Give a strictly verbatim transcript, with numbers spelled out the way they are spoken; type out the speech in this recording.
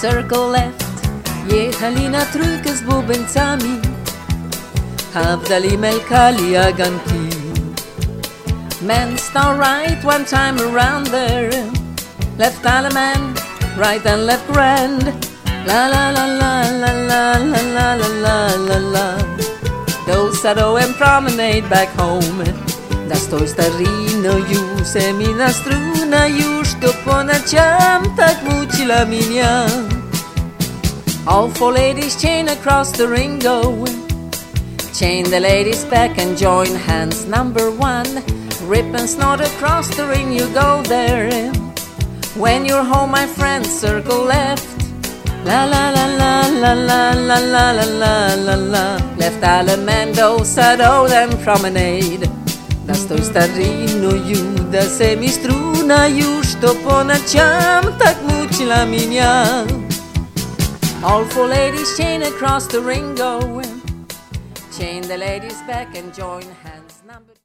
circle left, jechali na trójkę z bubeńcami, a w dali melkali aganki. Men star right one time around there, left Alaman, right and left grand. La la la la la la la la la la la. Go Sado and promenade back home. Da stoj starino ju se mi nastruna już to po nociam tak mucila minia. All four ladies chain across the ring go. Chain the ladies back and join hands number one. Rip and snort across the ring you go there. When you're home my friends circle left. La la la la la la la la la la la la. Left Alamando Sado then promenade. Da stoj starino ju da se mi struna już to po nociam tak mucila minia. All four ladies chain across the ring go. Chain the ladies back and join hands number